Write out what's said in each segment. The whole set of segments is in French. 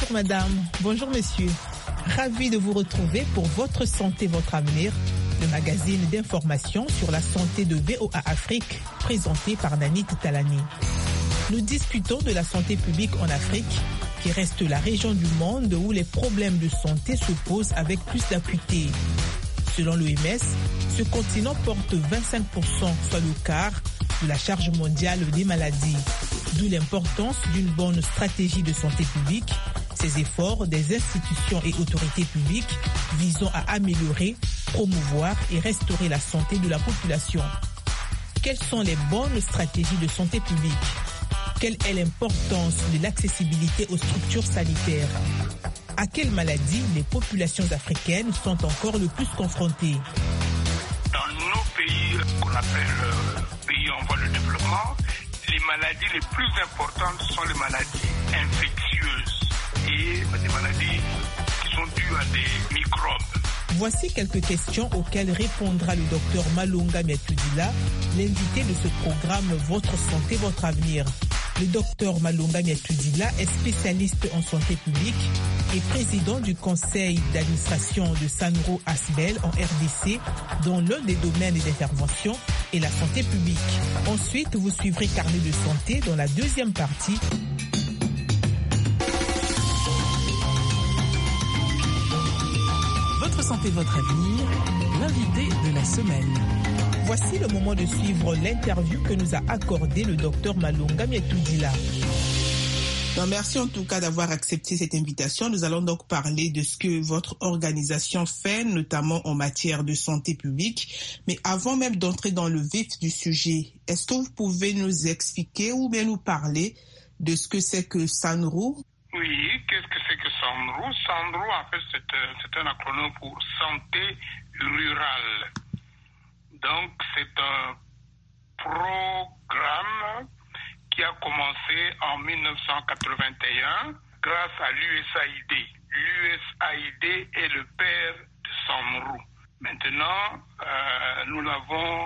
Bonjour madame, bonjour monsieur. Ravi de vous retrouver pour Votre santé, votre avenir, le magazine d'information sur la santé de VOA Afrique, présenté par Nanit Talani. Nous discutons de la santé publique en Afrique, qui reste la région du monde où les problèmes de santé se posent avec plus d'acuité. Selon l'OMS, ce continent porte 25%, soit le quart, de la charge mondiale des maladies. D'où l'importance d'une bonne stratégie de santé publique, ces efforts des institutions et autorités publiques visant à améliorer, promouvoir et restaurer la santé de la population. Quelles sont les bonnes stratégies de santé publique ? Quelle est l'importance de l'accessibilité aux structures sanitaires ? À quelles maladies les populations africaines sont encore le plus confrontées ? Dans nos pays qu'on appelle pays en voie de développement, les maladies les plus importantes sont les maladies infectieuses et des maladies qui sont dues à des microbes. Voici quelques questions auxquelles répondra le docteur Malunga Miatudila, l'invité de ce programme Votre santé, votre avenir. Le docteur Malunga Miatudila est spécialiste en santé publique et président du conseil d'administration de Sanro Asbel en RDC, dont l'un des domaines d'intervention est la santé publique. Ensuite, vous suivrez Carnet de santé dans la deuxième partie. Votre santé, votre avenir, l'invité de la semaine. Voici le moment de suivre l'interview que nous a accordé le docteur Malunga Miatudila. Merci en tout cas d'avoir accepté cette invitation. Nous allons donc parler de ce que votre organisation fait, notamment en matière de santé publique. Mais avant même d'entrer dans le vif du sujet, est-ce que vous pouvez nous expliquer ou bien nous parler de ce que c'est que Sanro ? Oui, qu'est-ce que c'est que Sanro ? Sanro, en fait, c'est un acronyme pour santé rurale. Donc, c'est un programme qui a commencé en 1981 grâce à l'USAID. L'USAID est le père de Sanro. Maintenant, nous l'avons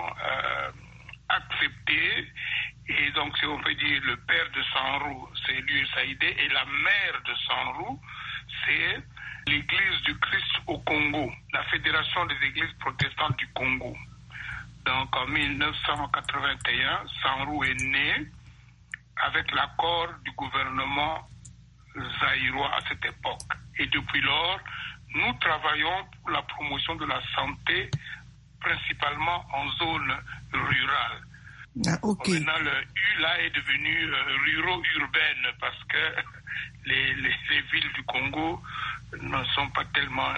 accepté et donc si on peut dire le père de Sanro, c'est l'USAID et la mère de Sanro, c'est l'Église du Christ au Congo, la Fédération des Églises protestantes du Congo. Donc en 1981, Sanro est né avec l'accord du gouvernement zaïrois à cette époque. Et depuis lors, nous travaillons pour la promotion de la santé, principalement en zone rurale. Ah, okay. Maintenant, le U là est devenu ruro-urbaine parce que les villes du Congo ne sont pas tellement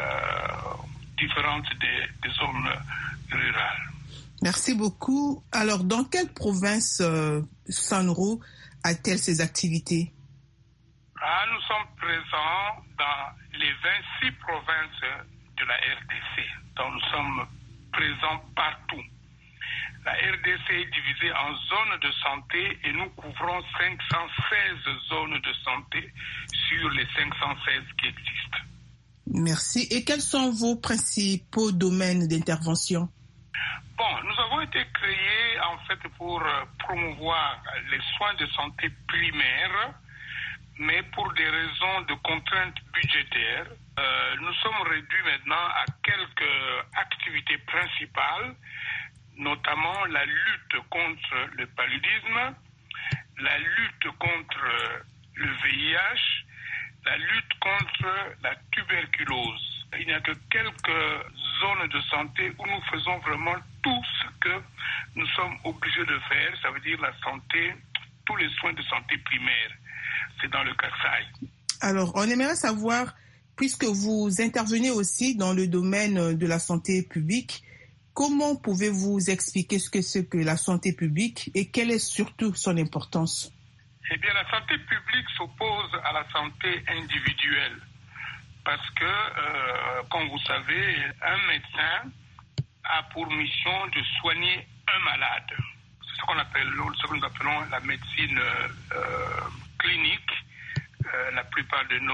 différentes des zones rurales. Merci beaucoup. Alors, dans quelle province Sanro a-t-elle ses activités ? Nous sommes présents dans les 26 provinces de la RDC. Donc, nous sommes présents partout. La RDC est divisée en zones de santé et nous couvrons 516 zones de santé sur les 516 qui existent. Merci. Et quels sont vos principaux domaines d'intervention ? Bon, nous avons été créés en fait pour promouvoir les soins de santé primaires, mais pour des raisons de contraintes budgétaires, nous sommes réduits maintenant à quelques activités principales, notamment la lutte contre le paludisme, la lutte contre le VIH, la lutte contre la tuberculose. Il n'y a que quelques zones de santé où nous faisons vraiment tout ce que nous sommes obligés de faire, ça veut dire la santé, tous les soins de santé primaire. C'est dans le Kasaï. Alors, on aimerait savoir, puisque vous intervenez aussi dans le domaine de la santé publique, comment pouvez-vous expliquer ce que c'est que la santé publique et quelle est surtout son importance ? Eh bien, la santé publique s'oppose à la santé individuelle. Parce que, comme vous savez, un médecin a pour mission de soigner un malade. C'est ce qu'on appelle, ce que nous appelons la médecine clinique. La plupart de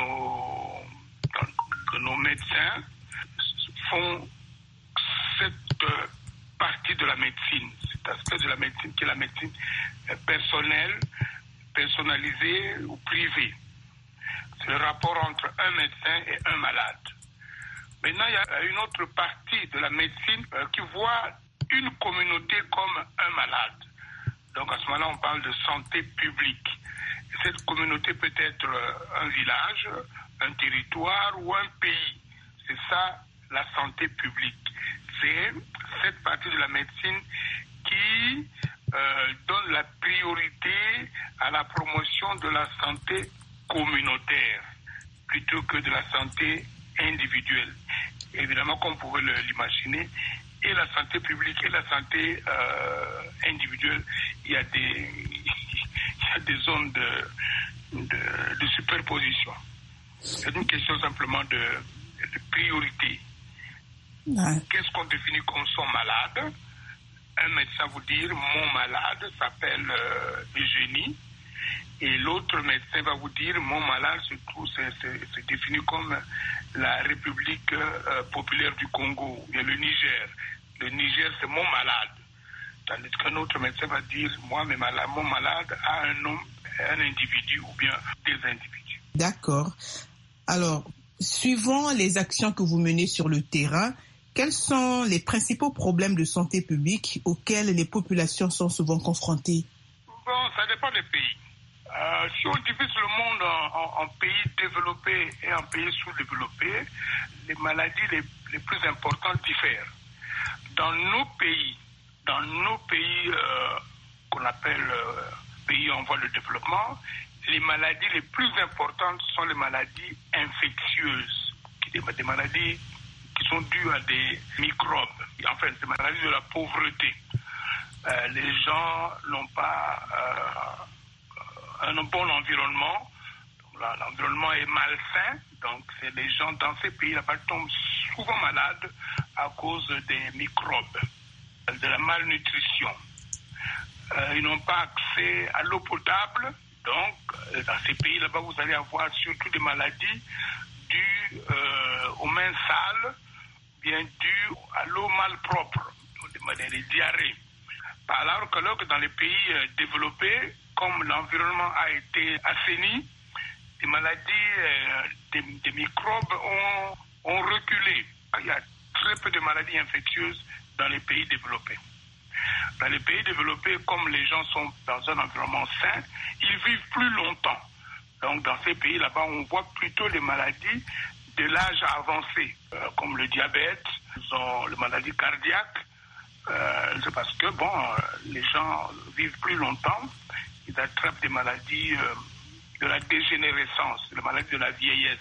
nos médecins font cette partie de la médecine, cet aspect de la médecine qui est la médecine personnelle, personnalisée ou privée. C'est le rapport entre un médecin et un malade. Maintenant, il y a une autre partie de la médecine qui voit une communauté comme un malade. Donc à ce moment-là, on parle de santé publique. Et cette communauté peut être un village, un territoire ou un pays. C'est ça la santé publique. C'est cette partie de la médecine qui donne la priorité à la promotion de la santé communautaire plutôt que de la santé individuelle. Évidemment, comme vous pouvez l'imaginer, et la santé publique et la santé individuelle, il y a des zones de superposition. C'est une question simplement de priorité. Ouais. Qu'est-ce qu'on définit comme son malade? Un médecin vous dire mon malade s'appelle Eugénie, et l'autre médecin va vous dire mon malade c'est défini comme la République populaire du Congo, il y a le Niger. Le Niger c'est mon malade. Tandis qu'un autre médecin va dire mon malade a un individu ou bien des individus. D'accord. Alors, suivant les actions que vous menez sur le terrain, quels sont les principaux problèmes de santé publique auxquels les populations sont souvent confrontées? Bon, ça dépend des pays. Si on divise le monde en pays développés et en pays sous-développés, les maladies les plus importantes diffèrent. Dans nos pays qu'on appelle pays en voie de développement, les maladies les plus importantes sont les maladies infectieuses, des maladies qui sont dues à des microbes, enfin des maladies de la pauvreté. Les gens n'ont pas un bon environnement, l'environnement est malsain, donc c'est les gens dans ces pays-là tombent souvent malades à cause des microbes, de la malnutrition. Ils n'ont pas accès à l'eau potable, donc dans ces pays là-bas vous allez avoir surtout des maladies dues aux mains sales, bien dues à l'eau malpropre, des diarrhées. Alors que dans les pays développés, comme l'environnement a été assaini, les maladies, des microbes ont reculé. Il y a très peu de maladies infectieuses dans les pays développés. Dans les pays développés, comme les gens sont dans un environnement sain, ils vivent plus longtemps. Donc dans ces pays là-bas, on voit plutôt les maladies de l'âge avancé, comme le diabète, les maladies cardiaques. C'est parce que les gens vivent plus longtemps, ils attrapent des maladies de la dégénérescence, les maladies de la vieillesse.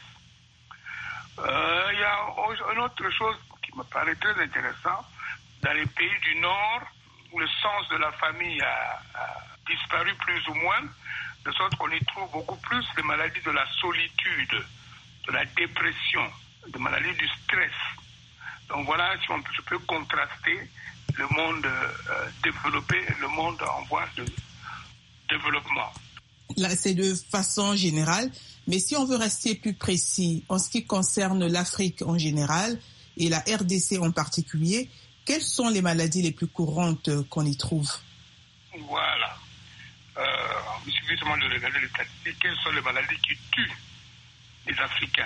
Il y a une autre chose qui me paraît très intéressante. Dans les pays du Nord, où le sens de la famille a disparu plus ou moins, de sorte qu'on y trouve beaucoup plus les maladies de la solitude, de la dépression, des maladies du stress. Donc voilà, si je peux contraster le monde développé et le monde en voie de développement. Là, c'est de façon générale, mais si on veut rester plus précis en ce qui concerne l'Afrique en général et la RDC en particulier, quelles sont les maladies les plus courantes qu'on y trouve? Voilà. Il suffit seulement de regarder les statistiques. Quelles sont les maladies qui tuent les Africains?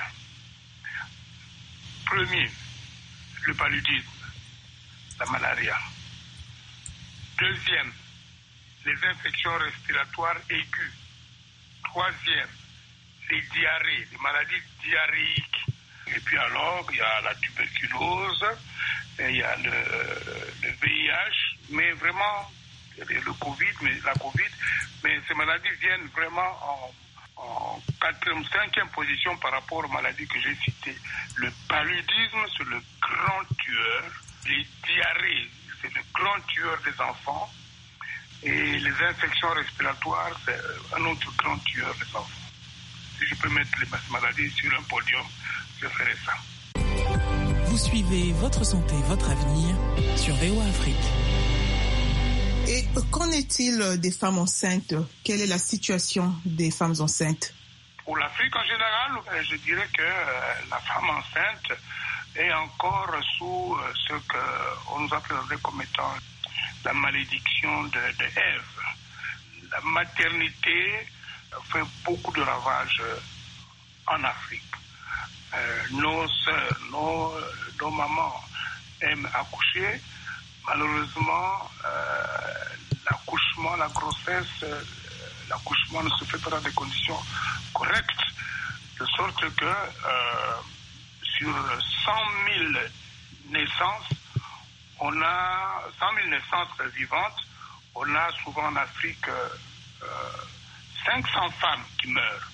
Premier, le paludisme, la malaria. Deuxième, les infections respiratoires aiguës. Troisième, les diarrhées, les maladies diarrhéiques. Et puis alors, il y a la tuberculose, et il y a le VIH, mais vraiment, la COVID, mais ces maladies viennent vraiment en 4e, 5e position par rapport aux maladies que j'ai citées. Le paludisme, c'est le grand tueur. Les diarrhées, c'est le grand tueur des enfants. Et les infections respiratoires, c'est un autre grand tueur des enfants. Si je peux mettre les maladies sur un podium, je ferai ça. Vous suivez Votre Santé, Votre Avenir sur VOA Afrique. Et qu'en est-il des femmes enceintes? Quelle est la situation des femmes enceintes? Pour l'Afrique en général, je dirais que la femme enceinte est encore sous ce qu'on nous a présenté comme étant la malédiction de Ève. La maternité fait beaucoup de ravages en Afrique. Nos sœurs, nos mamans aiment accoucher. Malheureusement, l'accouchement, la grossesse, l'accouchement ne se fait pas dans des conditions correctes, de sorte que sur 100 000 naissances, on a 100 000 naissances vivantes, on a souvent en Afrique 500 femmes qui meurent.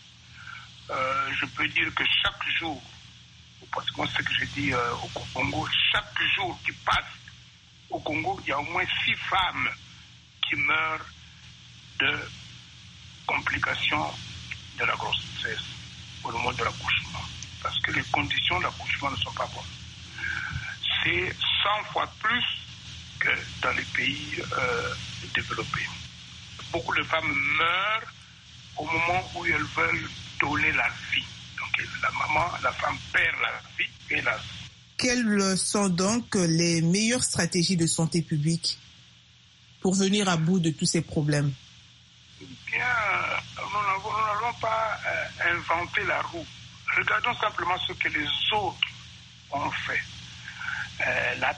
Je peux dire que chaque jour, parce que moi c'est ce que j'ai dit au Congo, chaque jour qui passe au Congo, il y a au moins 6 femmes qui meurent de complications de la grossesse au moment de l'accouchement. Parce que les conditions d'accouchement ne sont pas bonnes. C'est 100 fois plus que dans les pays développés. Beaucoup de femmes meurent au moment où elles veulent donner la vie. Donc la femme perd la vie, hélas. Quelles sont donc les meilleures stratégies de santé publique pour venir à bout de tous ces problèmes? Bien, nous n'allons pas inventer la roue. Regardons simplement ce que les autres ont fait. La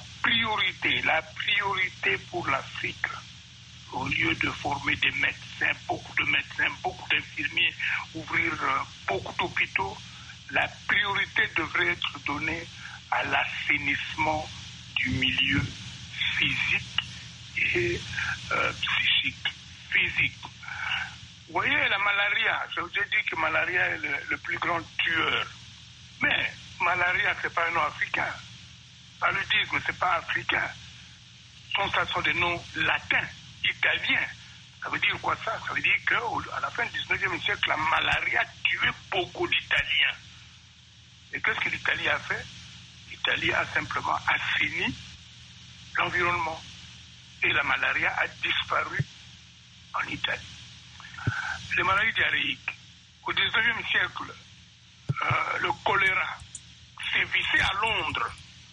priorité pour l'Afrique, au lieu de former des médecins, beaucoup d'infirmiers, ouvrir beaucoup d'hôpitaux, la priorité devrait être donnée à l'assainissement du milieu physique et psychique. Physique. Vous voyez, la malaria, je vous ai dit que malaria est le plus grand tueur. Mais malaria, ce n'est pas un nom africain. Paludisme, ce n'est pas africain. Ça sont des noms latins, italiens. Ça veut dire quoi ça? Ça veut dire qu'à la fin du 19e siècle, la malaria tuait beaucoup d'Italiens. Et qu'est-ce que l'Italie a fait? L'Italie a simplement assaini l'environnement. Et la malaria a disparu en Italie. Les maladies diarrhéiques. Au 19e siècle, le choléra sévissait à Londres.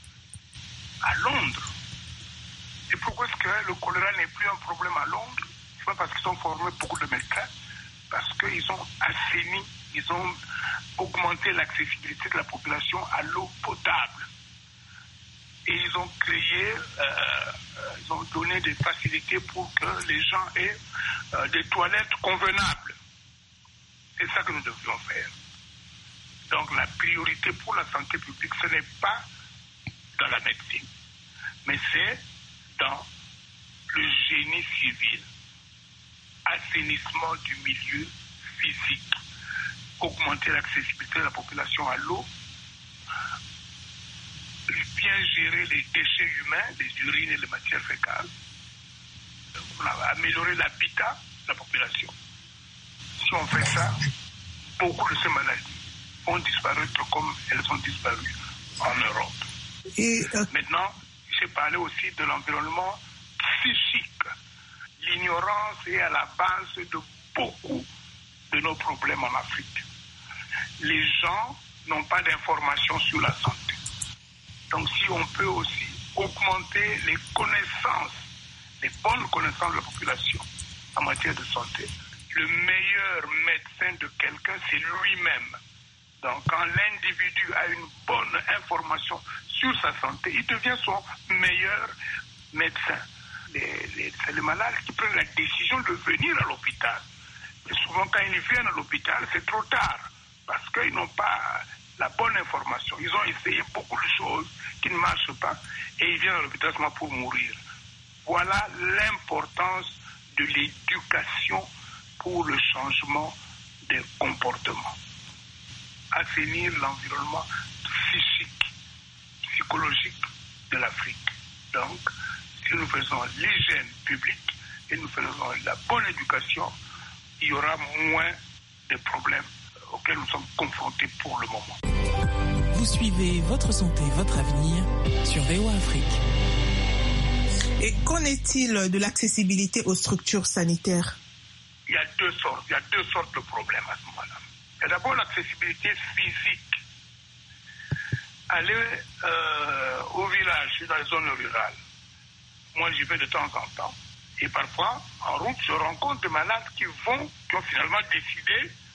À Londres. Et pourquoi est-ce que le choléra n'est plus un problème à Londres? C'est pas parce qu'ils ont formé beaucoup de médecins, parce qu'ils ont assaini, ils ont augmenté l'accessibilité de la population à l'eau potable. Et ils ont créé, ils ont donné des facilités pour que les gens aient des toilettes convenables. C'est ça que nous devrions faire. Donc la priorité pour la santé publique, ce n'est pas dans la médecine, mais c'est dans le génie civil, assainissement du milieu physique, augmenter l'accessibilité de la population à l'eau, bien gérer les déchets humains, les urines et les matières fécales, améliorer l'habitat de la population. Si on fait ça, beaucoup de ces maladies vont disparaître comme elles ont disparu en Europe. Maintenant, j'ai parlé aussi de l'environnement psychique. L'ignorance est à la base de beaucoup de nos problèmes en Afrique. Les gens n'ont pas d'informations sur la santé. Donc si on peut aussi augmenter les connaissances, les bonnes connaissances de la population en matière de santé, le meilleur médecin de quelqu'un, c'est lui-même. Donc quand l'individu a une bonne information sur sa santé, il devient son meilleur médecin. C'est les malades qui prennent la décision de venir à l'hôpital. Et souvent quand ils viennent à l'hôpital, c'est trop tard, parce qu'ils n'ont pas la bonne information. Ils ont essayé beaucoup de choses qui ne marchent pas et ils viennent à l'hôpital seulement pour mourir. Voilà l'importance de l'éducation pour le changement des comportements. Assainir l'environnement psychique, psychologique de l'Afrique. Donc, si nous faisons l'hygiène publique et nous faisons la bonne éducation, il y aura moins de problèmes auxquels nous sommes confrontés pour le moment. Vous suivez Votre Santé, Votre Avenir sur VOA Afrique. Et qu'en est-il de l'accessibilité aux structures sanitaires? Il y a deux sortes de problèmes à ce moment-là. Il y a d'abord l'accessibilité physique. Aller au village, je suis dans les zones rurales. Moi, j'y vais de temps en temps. Et parfois, en route, je rencontre des malades qui ont finalement décidé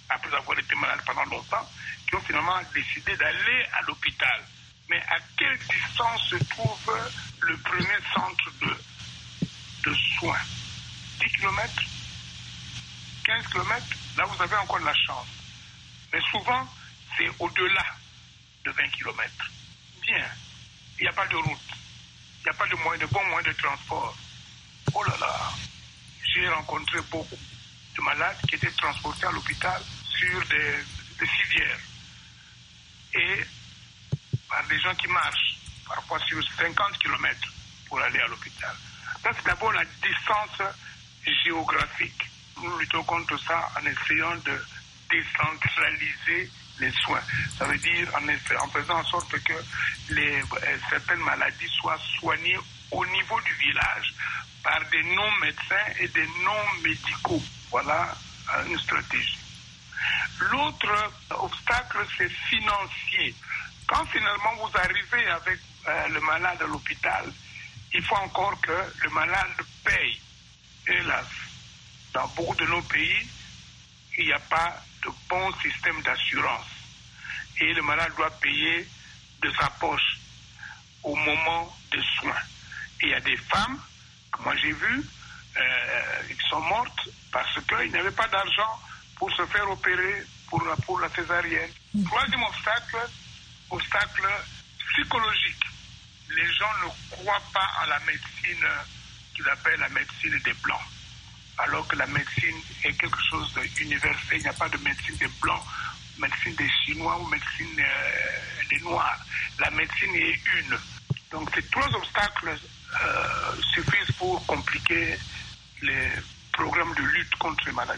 après avoir été malades pendant longtemps, qui ont finalement décidé d'aller à l'hôpital. Mais à quelle distance se trouve le premier centre de soins? 10 km? 15 km? Là, vous avez encore de la chance. Mais souvent, c'est au-delà de 20 km. Bien, il n'y a pas de route. Il n'y a pas de bons moyens de transport. Oh là là, j'ai rencontré beaucoup de malades qui étaient transportés à l'hôpital sur des civières. Et par des gens qui marchent, parfois sur 50 km pour aller à l'hôpital. Ça, c'est d'abord la distance géographique. Nous luttons contre ça en essayant de décentraliser les soins. Ça veut dire en faisant en sorte que certaines maladies soient soignées au niveau du village par des non-médecins et des non-médicaux. Voilà une stratégie. L'autre obstacle, c'est financier. Quand finalement vous arrivez avec le malade à l'hôpital, il faut encore que le malade paye. Hélas, dans beaucoup de nos pays, il n'y a pas de bon système d'assurance. Et le malade doit payer de sa poche au moment des soins. Et il y a des femmes, que moi j'ai vues, qui sont mortes parce qu'ils n'avaient pas d'argent pour se faire opérer pour la césarienne. Troisième obstacle psychologique. Les gens ne croient pas à la médecine qu'ils appellent la médecine des Blancs. Alors que la médecine est quelque chose d'universel. Il n'y a pas de médecine des Blancs, médecine des Chinois ou médecine des Noirs. La médecine est une. Donc ces trois obstacles suffisent pour compliquer les programmes de lutte contre les maladies.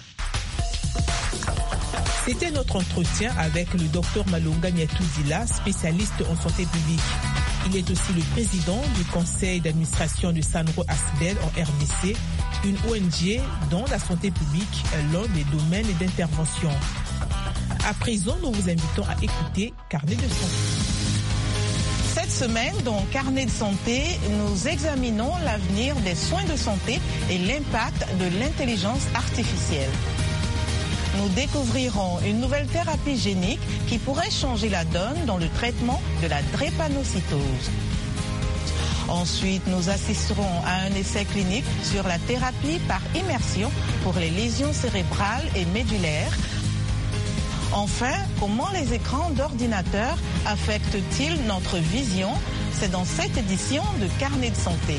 C'était notre entretien avec le Dr Malunga Nyatuzila, spécialiste en santé publique. Il est aussi le président du conseil d'administration de Sanro Asbel en RDC, une ONG dont la santé publique est l'un des domaines d'intervention. À présent, nous vous invitons à écouter Carnet de santé. Cette semaine, dans Carnet de santé, nous examinons l'avenir des soins de santé et l'impact de l'intelligence artificielle. Nous découvrirons une nouvelle thérapie génique qui pourrait changer la donne dans le traitement de la drépanocytose. Ensuite, nous assisterons à un essai clinique sur la thérapie par immersion pour les lésions cérébrales et médulaires. Enfin, comment les écrans d'ordinateur affectent-ils notre vision? C'est dans cette édition de Carnet de santé.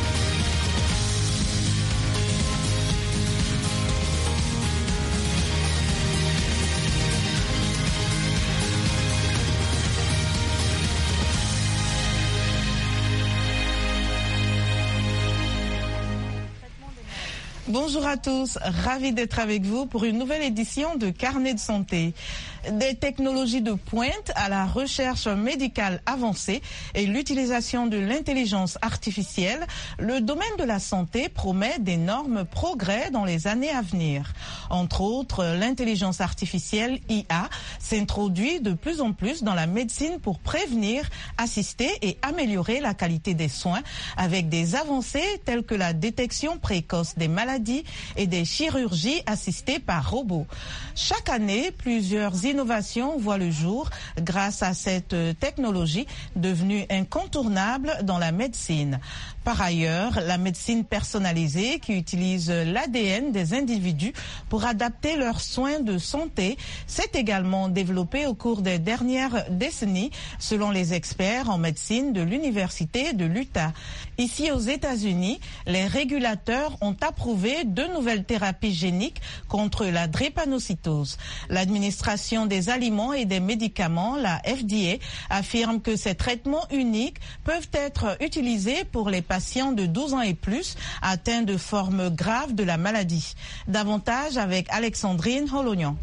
Bonjour à tous, ravi d'être avec vous pour une nouvelle édition de Carnet de santé. Des technologies de pointe à la recherche médicale avancée et l'utilisation de l'intelligence artificielle, le domaine de la santé promet d'énormes progrès dans les années à venir. Entre autres, l'intelligence artificielle IA s'introduit de plus en plus dans la médecine pour prévenir, assister et améliorer la qualité des soins avec des avancées telles que la détection précoce des maladies et des chirurgies assistées par robots. Chaque année, plusieurs innovations voient le jour grâce à cette technologie devenue incontournable dans la médecine. Par ailleurs, la médecine personnalisée qui utilise l'ADN des individus pour adapter leurs soins de santé s'est également développée au cours des dernières décennies, selon les experts en médecine de l'Université de l'Utah. Ici aux États-Unis, les régulateurs ont approuvé 2 nouvelles thérapies géniques contre la drépanocytose. L'administration des aliments et des médicaments, la FDA, affirme que ces traitements uniques peuvent être utilisés pour les patients de 12 ans et plus atteints de formes graves de la maladie. Davantage avec Alexandrine Holognan.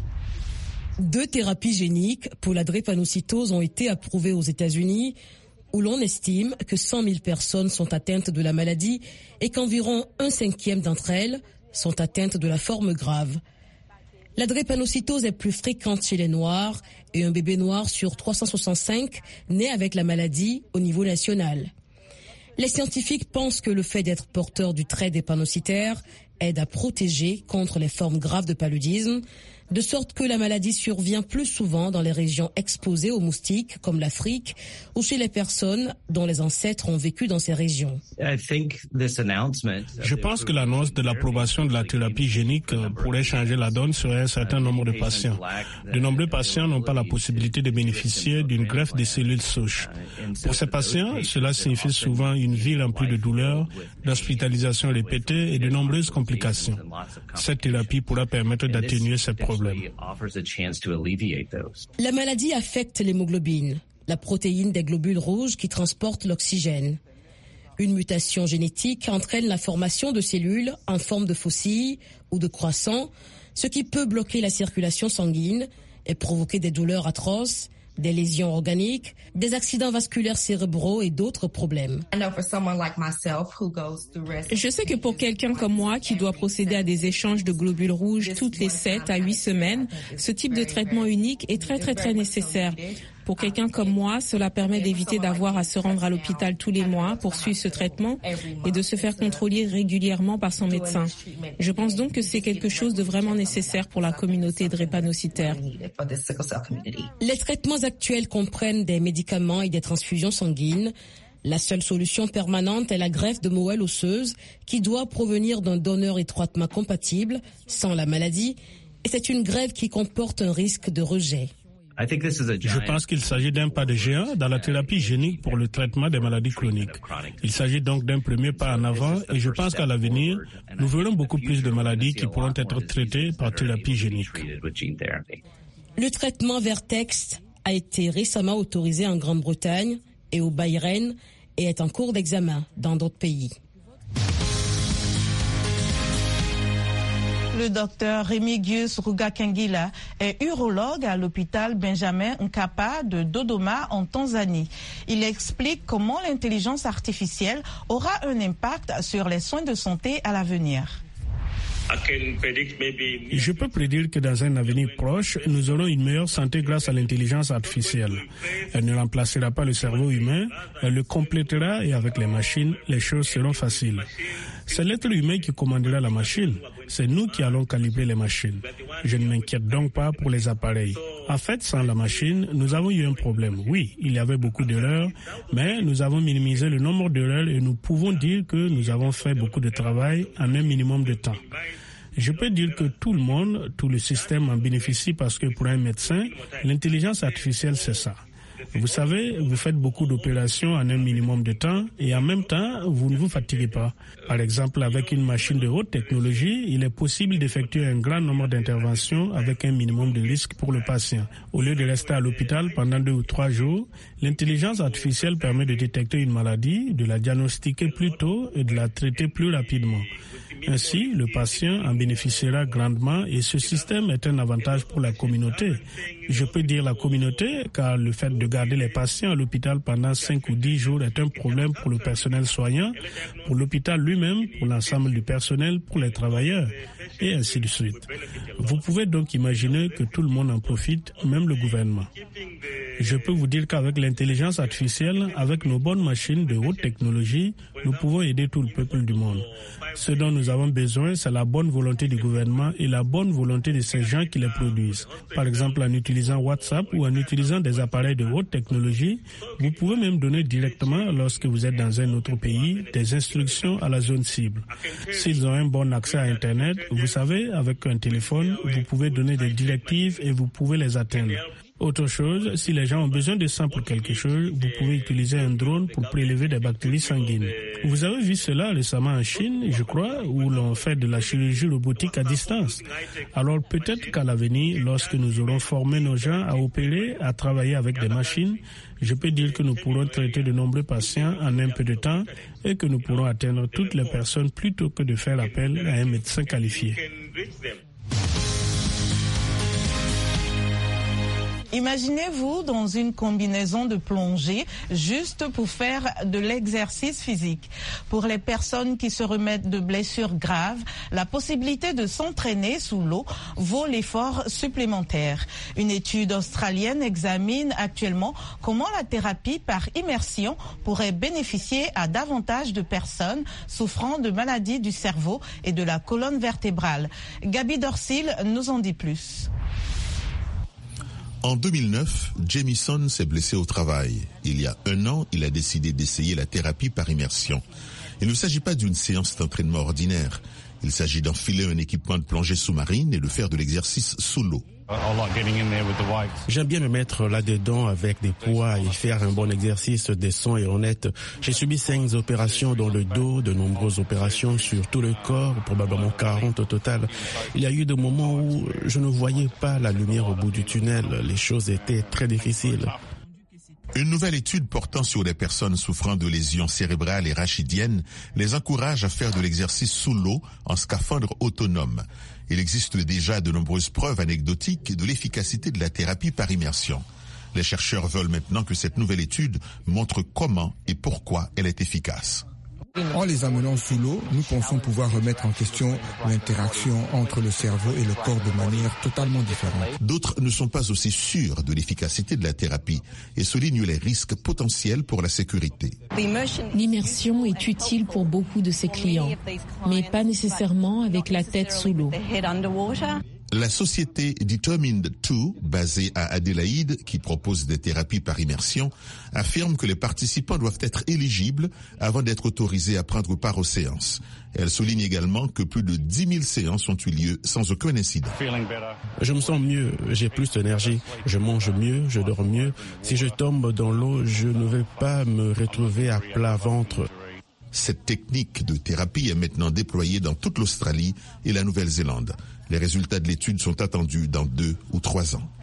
2 thérapies géniques pour la drépanocytose ont été approuvées aux États-Unis, où l'on estime que 100 000 personnes sont atteintes de la maladie et qu'environ 1/5 d'entre elles sont atteintes de la forme grave. La drépanocytose est plus fréquente chez les Noirs et un bébé noir sur 365 naît avec la maladie au niveau national. Les scientifiques pensent que le fait d'être porteur du trait drépanocytaire aide à protéger contre les formes graves de paludisme, de sorte que la maladie survient plus souvent dans les régions exposées aux moustiques, comme l'Afrique, ou chez les personnes dont les ancêtres ont vécu dans ces régions. Je pense que l'annonce de l'approbation de la thérapie génique pourrait changer la donne sur un certain nombre de patients. De nombreux patients n'ont pas la possibilité de bénéficier d'une greffe des cellules souches. Pour ces patients, cela signifie souvent une vie remplie de douleurs, d'hospitalisations répétées et de nombreuses complications. Cette thérapie pourra permettre d'atténuer ces problèmes. La maladie affecte l'hémoglobine, la protéine des globules rouges qui transportent l'oxygène. Une mutation génétique entraîne la formation de cellules en forme de faucilles ou de croissants, ce qui peut bloquer la circulation sanguine et provoquer des douleurs atroces, des lésions organiques, des accidents vasculaires cérébraux et d'autres problèmes. Je sais que pour quelqu'un comme moi qui doit procéder à des échanges de globules rouges toutes les 7 à 8 semaines, ce type de traitement unique est très nécessaire. Pour quelqu'un comme moi, cela permet d'éviter d'avoir à se rendre à l'hôpital tous les mois pour suivre ce traitement et de se faire contrôler régulièrement par son médecin. Je pense donc que c'est quelque chose de vraiment nécessaire pour la communauté drépanocytaire. Les traitements actuels comprennent des médicaments et des transfusions sanguines. La seule solution permanente est la greffe de moelle osseuse qui doit provenir d'un donneur étroitement compatible, sans la maladie, et c'est une greffe qui comporte un risque de rejet. Je pense qu'il s'agit d'un pas de géant dans la thérapie génique pour le traitement des maladies chroniques. Il s'agit donc d'un premier pas en avant et je pense qu'à l'avenir, nous verrons beaucoup plus de maladies qui pourront être traitées par thérapie génique. Le traitement Vertex a été récemment autorisé en Grande-Bretagne et au Bahreïn et est en cours d'examen dans d'autres pays. Le docteur Remigius Rugakengila est urologue à l'hôpital Benjamin Mkapa de Dodoma en Tanzanie. Il explique comment l'intelligence artificielle aura un impact sur les soins de santé à l'avenir. Je peux prédire que dans un avenir proche, nous aurons une meilleure santé grâce à l'intelligence artificielle. Elle ne remplacera pas le cerveau humain, elle le complétera et avec les machines, les choses seront faciles. C'est l'être humain qui commandera la machine. C'est nous qui allons calibrer les machines. Je ne m'inquiète donc pas pour les appareils. En fait, sans la machine, nous avons eu un problème. Oui, il y avait beaucoup d'erreurs, mais nous avons minimisé le nombre d'erreurs et nous pouvons dire que nous avons fait beaucoup de travail en un minimum de temps. Je peux dire que tout le monde, tout le système en bénéficie parce que pour un médecin, l'intelligence artificielle, c'est ça. Vous savez, vous faites beaucoup d'opérations en un minimum de temps et en même temps, vous ne vous fatiguez pas. Par exemple, avec une machine de haute technologie, il est possible d'effectuer un grand nombre d'interventions avec un minimum de risque pour le patient. Au lieu de rester à l'hôpital pendant 2 ou 3 jours, l'intelligence artificielle permet de détecter une maladie, de la diagnostiquer plus tôt et de la traiter plus rapidement. Ainsi, le patient en bénéficiera grandement et ce système est un avantage pour la communauté. Je peux dire la communauté car le fait de garder les patients à l'hôpital pendant 5 ou 10 jours est un problème pour le personnel soignant, pour l'hôpital lui-même, pour l'ensemble du personnel, pour les travailleurs et ainsi de suite. Vous pouvez donc imaginer que tout le monde en profite, même le gouvernement. Je peux vous dire qu'avec l'intelligence artificielle, avec nos bonnes machines de haute technologie, nous pouvons aider tout le peuple du monde. Ce dont nous avons besoin, c'est la bonne volonté du gouvernement et la bonne volonté de ces gens qui les produisent. Par exemple, en utilisant WhatsApp ou en utilisant des appareils de haute technologie, vous pouvez même donner directement, lorsque vous êtes dans un autre pays, des instructions à la zone cible. S'ils ont un bon accès à Internet, vous savez, avec un téléphone, vous pouvez donner des directives et vous pouvez les atteindre. Autre chose, si les gens ont besoin de sang pour quelque chose, vous pouvez utiliser un drone pour prélever des bactéries sanguines. Vous avez vu cela récemment en Chine, je crois, où l'on fait de la chirurgie robotique à distance. Alors peut-être qu'à l'avenir, lorsque nous aurons formé nos gens à opérer, à travailler avec des machines, je peux dire que nous pourrons traiter de nombreux patients en un peu de temps et que nous pourrons atteindre toutes les personnes plutôt que de faire appel à un médecin qualifié. Imaginez-vous dans une combinaison de plongée juste pour faire de l'exercice physique. Pour les personnes qui se remettent de blessures graves, la possibilité de s'entraîner sous l'eau vaut l'effort supplémentaire. Une étude australienne examine actuellement comment la thérapie par immersion pourrait bénéficier à davantage de personnes souffrant de maladies du cerveau et de la colonne vertébrale. Gabi Dorsil nous en dit plus. En 2009, Jamison s'est blessé au travail. Il y a 1 an, il a décidé d'essayer la thérapie par immersion. Il ne s'agit pas d'une séance d'entraînement ordinaire. Il s'agit d'enfiler un équipement de plongée sous-marine et de faire de l'exercice sous l'eau. J'aime bien me mettre là-dedans avec des poids et faire un bon exercice décent et honnête. J'ai subi 5 opérations dans le dos, de nombreuses opérations sur tout le corps, probablement 40 au total. Il y a eu des moments où je ne voyais pas la lumière au bout du tunnel. Les choses étaient très difficiles. Une nouvelle étude portant sur les personnes souffrant de lésions cérébrales et rachidiennes les encourage à faire de l'exercice sous l'eau en scaphandre autonome. Il existe déjà de nombreuses preuves anecdotiques de l'efficacité de la thérapie par immersion. Les chercheurs veulent maintenant que cette nouvelle étude montre comment et pourquoi elle est efficace. En les amenant sous l'eau, nous pensons pouvoir remettre en question l'interaction entre le cerveau et le corps de manière totalement différente. D'autres ne sont pas aussi sûrs de l'efficacité de la thérapie et soulignent les risques potentiels pour la sécurité. L'immersion est utile pour beaucoup de ses clients, mais pas nécessairement avec la tête sous l'eau. La société Determined 2, basée à Adélaïde, qui propose des thérapies par immersion, affirme que les participants doivent être éligibles avant d'être autorisés à prendre part aux séances. Elle souligne également que plus de 10 000 séances ont eu lieu sans aucun incident. Je me sens mieux, j'ai plus d'énergie, je mange mieux, je dors mieux. Si je tombe dans l'eau, je ne vais pas me retrouver à plat ventre. Cette technique de thérapie est maintenant déployée dans toute l'Australie et la Nouvelle-Zélande. Les résultats de l'étude sont attendus dans 2 ou 3 ans.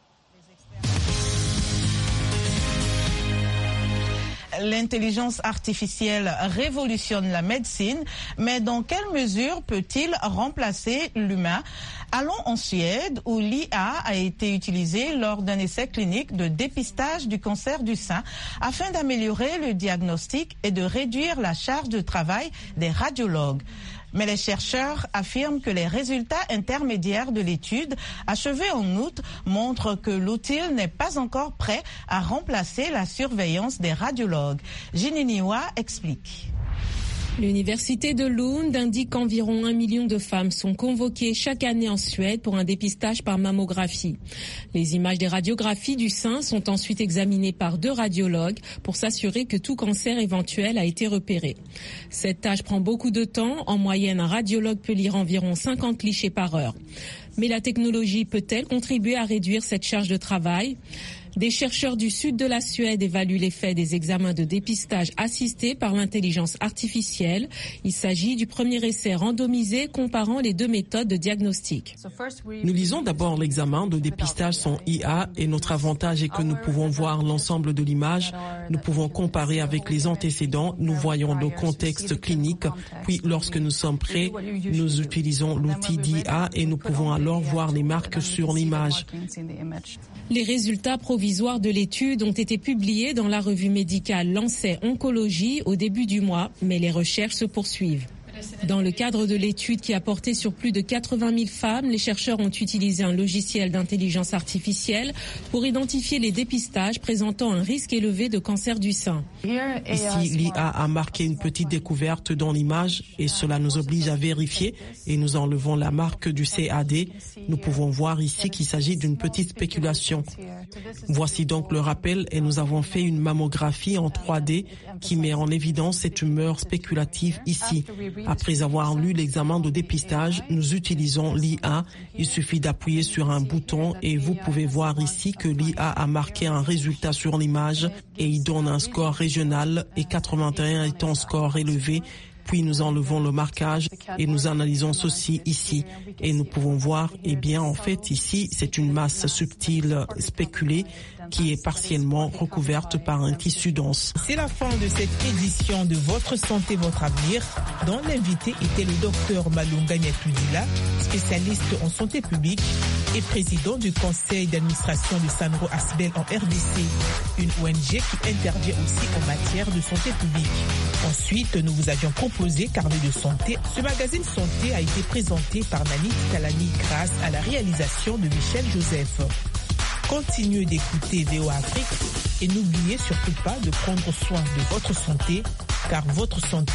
L'intelligence artificielle révolutionne la médecine, mais dans quelle mesure peut-il remplacer l'humain? Allons en Suède, où l'IA a été utilisée lors d'un essai clinique de dépistage du cancer du sein afin d'améliorer le diagnostic et de réduire la charge de travail des radiologues. Mais les chercheurs affirment que les résultats intermédiaires de l'étude, achevée en août, montrent que l'outil n'est pas encore prêt à remplacer la surveillance des radiologues. Jininiwa explique. L'université de Lund indique qu'environ 1 million de femmes sont convoquées chaque année en Suède pour un dépistage par mammographie. Les images des radiographies du sein sont ensuite examinées par 2 radiologues pour s'assurer que tout cancer éventuel a été repéré. Cette tâche prend beaucoup de temps. En moyenne, un radiologue peut lire environ 50 clichés par heure. Mais la technologie peut-elle contribuer à réduire cette charge de travail ? Des chercheurs du sud de la Suède évaluent l'effet des examens de dépistage assistés par l'intelligence artificielle. Il s'agit du premier essai randomisé comparant les 2 méthodes de diagnostic. Nous lisons d'abord l'examen de dépistage sans IA et notre avantage est que nous pouvons voir l'ensemble de l'image. Nous pouvons comparer avec les antécédents. Nous voyons le contexte clinique. Puis, lorsque nous sommes prêts, nous utilisons l'outil d'IA et nous pouvons alors voir les marques sur l'image. Les résultats provisoires de l'étude ont été publiés dans la revue médicale Lancet Oncologie au début du mois, mais les recherches se poursuivent. Dans le cadre de l'étude qui a porté sur plus de 80 000 femmes, les chercheurs ont utilisé un logiciel d'intelligence artificielle pour identifier les dépistages présentant un risque élevé de cancer du sein. Ici, l'IA a marqué une petite découverte dans l'image et cela nous oblige à vérifier et nous enlevons la marque du CAD. Nous pouvons voir ici qu'il s'agit d'une petite spéculation. Voici donc le rappel et nous avons fait une mammographie en 3D qui met en évidence cette tumeur spéculative ici. Après avoir lu l'examen de dépistage, nous utilisons l'IA. Il suffit d'appuyer sur un bouton et vous pouvez voir ici que l'IA a marqué un résultat sur l'image et il donne un score régional et 81 est un score élevé. Puis nous enlevons le marquage et nous analysons ceci ici. Et nous pouvons voir, en fait, ici, c'est une masse subtile spéculée qui est partiellement recouverte par un tissu dense. C'est la fin de cette édition de Votre Santé, Votre Avenir, dont l'invité était le docteur Malunga Nyatudila, spécialiste en santé publique et président du conseil d'administration de Sanro Asbel en RDC, une ONG qui intervient aussi en matière de santé publique. Ensuite, nous vous avions proposé Carnet de santé. Ce magazine santé a été présenté par Nanit Talani grâce à la réalisation de Michel Joseph. Continuez d'écouter VOA Afrique et n'oubliez surtout pas de prendre soin de votre santé, car votre santé